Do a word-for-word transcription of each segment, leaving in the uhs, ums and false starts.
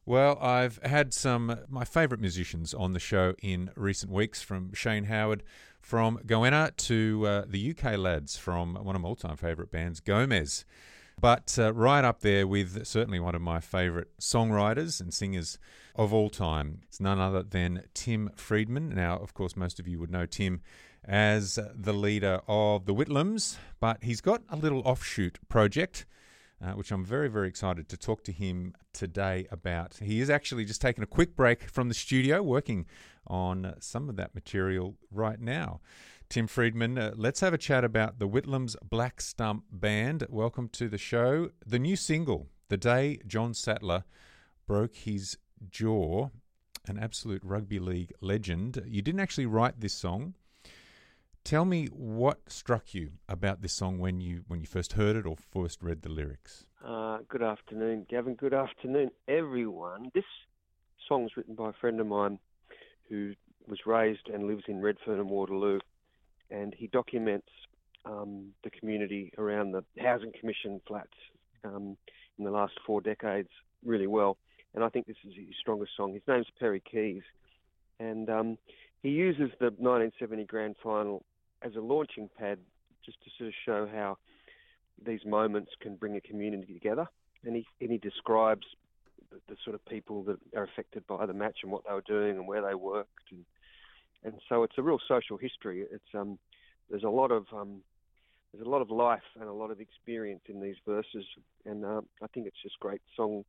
Well, I've had some of my favourite musicians on the show in recent weeks, from Shane Howard from Goanna to uh, the U K lads from one of my all-time favourite bands, Gomez. But uh, right up there with certainly one of my favourite songwriters and singers of all time. It's none other than Tim Friedman. Now, of course, most of you would know Tim as the leader of the Whitlams, but he's got a little offshoot project, Uh, which I'm very, very excited to talk to him today about. He is actually just taking a quick break from the studio, working on some of that material right now. Tim Friedman, uh, let's have a chat about the Whitlams Black Stump Band. Welcome to the show. The new single, The Day John Sattler Broke His Jaw, an absolute rugby league legend. You didn't actually write this song. Tell me what struck you about this song when you when you first heard it or first read the lyrics. Uh, good afternoon, Gavin. Good afternoon, everyone. This song's written by a friend of mine who was raised and lives in Redfern and Waterloo, and he documents um, the community around the Housing Commission flats um, in the last four decades really well. And I think this is his strongest song. His name's Perry Keys, and um, he uses the nineteen seventy grand final as a launching pad just to sort of show how these moments can bring a community together. And he, and he describes the, the sort of people that are affected by the match and what they were doing and where they worked. And, and so it's a real social history. It's um, there's a lot of um, there's a lot of life and a lot of experience in these verses. And uh, I think it's just great song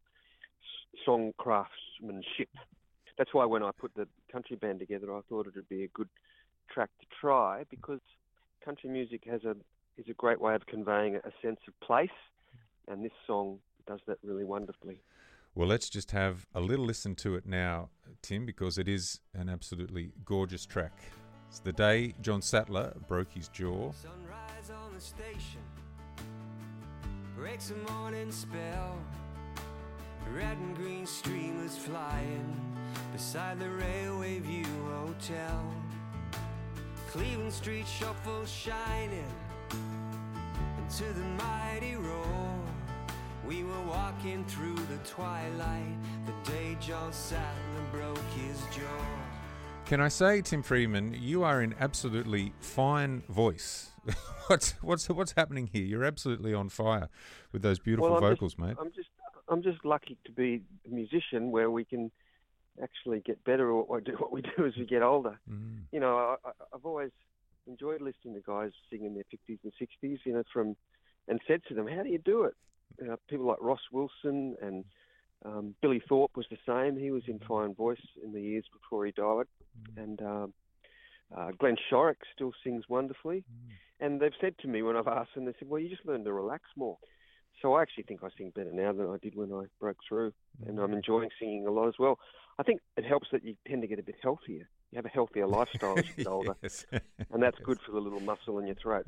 song craftsmanship. That's why when I put the country band together, I thought it would be a good track to try, because country music has a is a great way of conveying a sense of place, and this song does that really wonderfully. Well, let's just have a little listen to it now, Tim, because it is an absolutely gorgeous track. It's The Day John Sattler Broke His Jaw. Sunrise on the station breaks a morning spell. Red and green streamers flying beside the Railway View Hotel. Cleveland Street shuffle shining into the mighty roar. We were walking through the twilight the day John Sattler broke his jaw. Can I say, Tim Friedman, you are in absolutely fine voice. what's what's what's happening here? You're absolutely on fire with those beautiful well, vocals, just, mate. I'm just I'm just lucky to be a musician where we can actually get better or, or do what we do as we get older. Mm. You know, I, I, I've always enjoyed listening to guys sing in their fifties and sixties, you know, from, and said to them, how do you do it? You know, people like Ross Wilson and um, Billy Thorpe was the same. He was in fine voice in the years before he died. Mm. And um, uh, Glenn Shorrock still sings wonderfully. Mm. And they've said to me when I've asked them, they said, well, you just learn to relax more. So I actually think I sing better now than I did when I broke through, and I'm enjoying singing a lot as well. I think it helps that you tend to get a bit healthier. You have a healthier lifestyle as you get older, and that's good for the little muscle in your throat.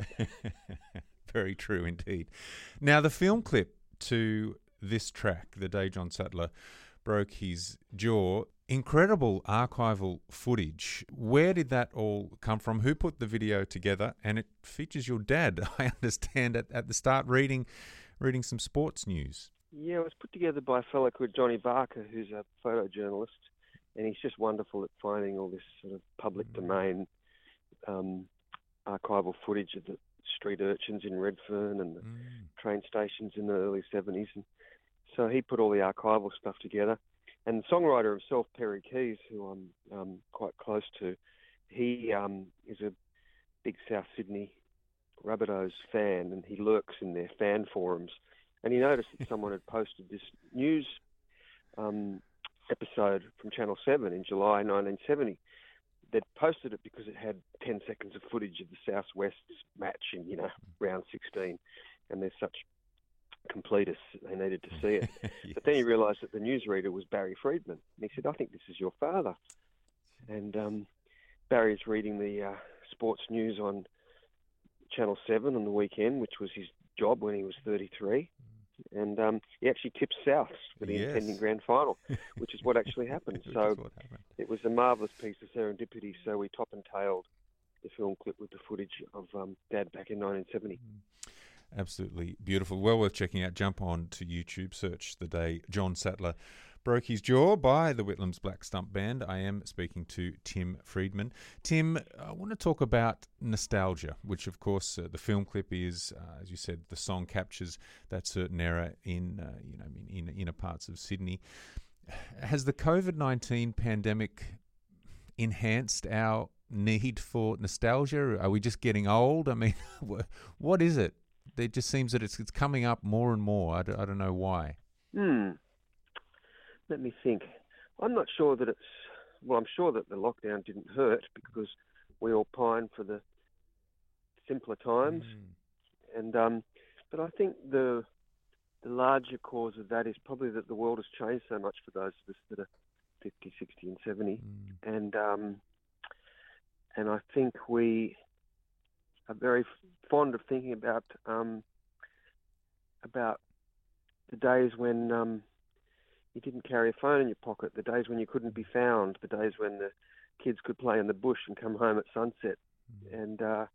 Very true indeed. Now, the film clip to this track, The Day John Sattler Broke His Jaw, incredible archival footage. Where did that all come from? Who put the video together? And it features your dad, I understand, at, at the start reading... reading some sports news. Yeah, it was put together by a fellow called Johnny Barker, who's a photojournalist, and he's just wonderful at finding all this sort of public mm. domain um, archival footage of the street urchins in Redfern and the mm. train stations in the early seventies. And so he put all the archival stuff together. And the songwriter himself, Perry Keys, who I'm um, quite close to, he um, is a big South Sydney Rabbitohs fan, and he lurks in their fan forums, and he noticed that someone had posted this news um, episode from Channel seven in July nineteen seventy. They'd posted it because it had ten seconds of footage of the South West's match in, you know, round sixteen, and they're such completists, they needed to see it. Yes. But then he realised that the newsreader was Barry Friedman, and he said, I think this is your father. And um, Barry's reading the uh, sports news on Channel seven on the weekend, which was his job when he was thirty-three. And um, he actually tipped South for the yes. impending grand final, which is what actually happened. so happened. It was a marvellous piece of serendipity. So we top and tailed the film clip with the footage of um, Dad back in nineteen seventy. Absolutely beautiful. Well worth checking out. Jump on to YouTube, search The Day John Sattler Broke His Jaw by the Whitlam's Black Stump Band. I am speaking to Tim Friedman. Tim, I want to talk about nostalgia, which of course uh, the film clip is, uh, as you said, the song captures that certain era in, uh, you know, in, in inner parts of Sydney. Has the COVID nineteen pandemic enhanced our need for nostalgia? Are we just getting old? I mean, what is it? It just seems that it's it's coming up more and more. I don't, I don't know why. Hmm. Let me think. I'm not sure that it's... Well, I'm sure that the lockdown didn't hurt because we all pine for the simpler times. Mm. And um, but I think the the larger cause of that is probably that the world has changed so much for those of us that are fifty, sixty and seventy. Mm. And, um, and I think we are very fond of thinking about um, about the days when... Um, you didn't carry a phone in your pocket, the days when you couldn't be found, the days when the kids could play in the bush and come home at sunset. Mm. And, uh,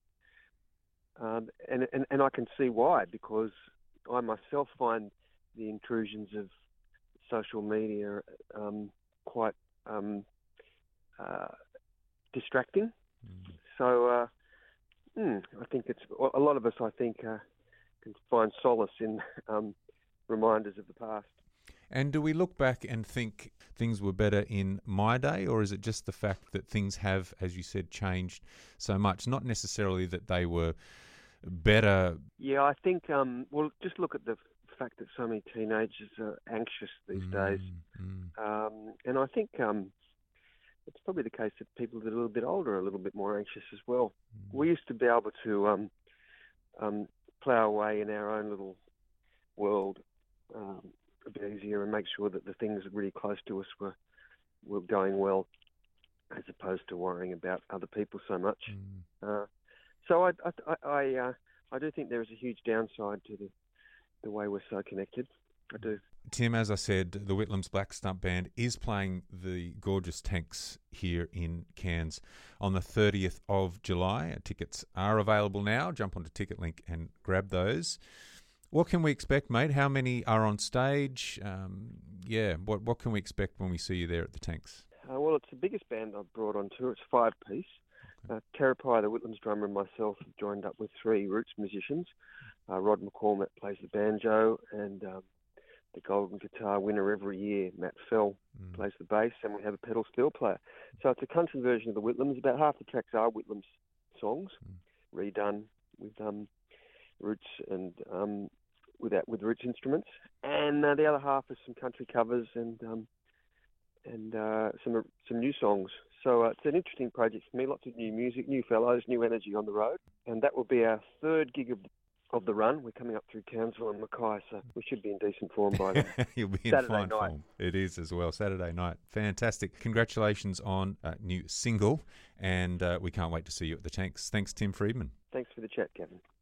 um, and and and I can see why, because I myself find the intrusions of social media um, quite um, uh, distracting. Mm. So uh, mm, I think it's a lot of us, I think, uh, can find solace in um, reminders of the past. And do we look back and think things were better in my day, or is it just the fact that things have, as you said, changed so much? Not necessarily that they were better. Yeah, I think, um, well, just look at the fact that so many teenagers are anxious these mm, days. Mm. Um, and I think um, it's probably the case that people that are a little bit older are a little bit more anxious as well. Mm. We used to be able to um, um, plough away in our own little world um, a bit easier and make sure that the things really close to us were were going well, as opposed to worrying about other people so much. Mm. Uh, so I I I, uh, I do think there is a huge downside to the the way we're so connected. I do. Tim, as I said, the Whitlam's Black Stump Band is playing the gorgeous Tanks here in Cairns on the thirtieth of July. Tickets are available now. Jump onto TicketLink and grab those. What can we expect, mate? How many are on stage? Um, yeah, what what can we expect when we see you there at the Tanks? Uh, well, it's the biggest band I've brought on tour. It's five-piece. Okay. Uh, Terrapai, the Whitlam's drummer, and myself have joined up with three roots musicians. Uh, Rod McCormack plays the banjo, and um, the Golden Guitar winner every year, Matt Fell, mm. plays the bass, and we have a pedal steel player. So it's a country version of the Whitlam's. About half the tracks are Whitlam's songs, mm. redone with um, roots and... Um, with that, with roots instruments, and uh, the other half is some country covers and um, and uh, some some new songs. So uh, it's an interesting project for me. Lots of new music, new fellows, new energy on the road, and that will be our third gig of of the run. We're coming up through Townsville and Mackay, so we should be in decent form by then. You'll be in Saturday fine night. form. It is as well. Saturday night, fantastic! Congratulations on a new single, and uh, we can't wait to see you at the Tanks. Thanks, Tim Friedman. Thanks for the chat, Kevin.